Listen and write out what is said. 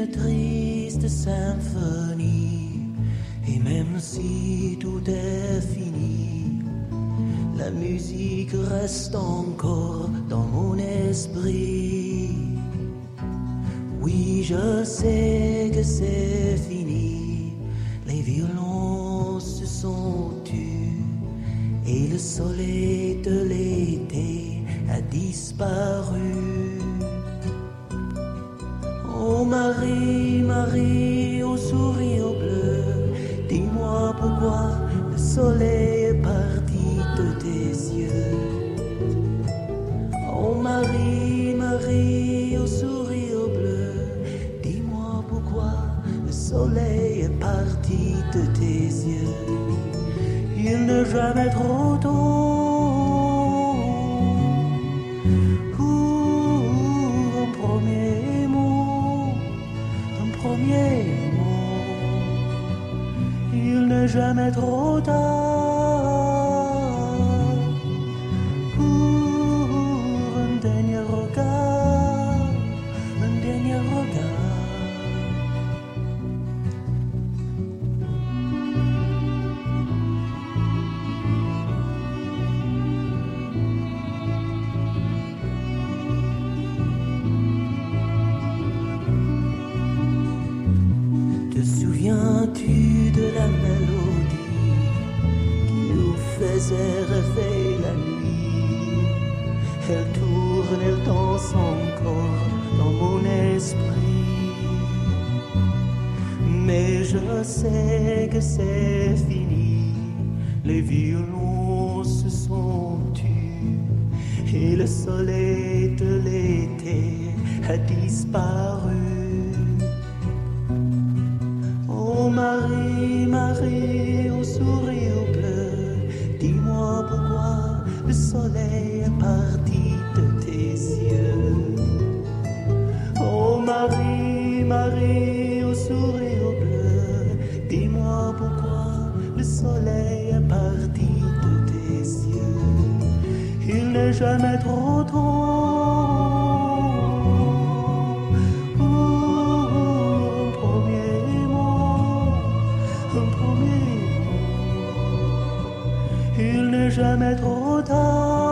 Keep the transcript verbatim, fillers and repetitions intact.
une triste symphonie. Et même si tout est fini, la musique reste encore dans mon esprit. Oui, je sais que c'est fini, les violons se sont tus et le soleil de l'été a disparu. Oh Marie, Marie, au sourire bleu, dis-moi pourquoi le soleil est parti de tes yeux. Oh Marie, Marie, au sourire bleu, dis-moi pourquoi le soleil est parti de tes yeux. Il n'est jamais trop tôt pour un premier mot, un premier mot. Il n'est jamais trop tard pour un dernier regard, un dernier regard. Te souviens-tu de la mélodie qui nous faisait rêver la nuit? Elle tourne, elle danse encore dans mon esprit. Mais je sais que c'est fini, les violons se sont tus et le soleil de l'été a disparu. Oh Marie, Marie, au sourire bleu, dis-moi pourquoi le soleil est parti de tes yeux. Oh Marie, Marie, au sourire bleu, dis-moi pourquoi le soleil est parti de tes yeux. Il n'est jamais trop tôt jamais trop tard.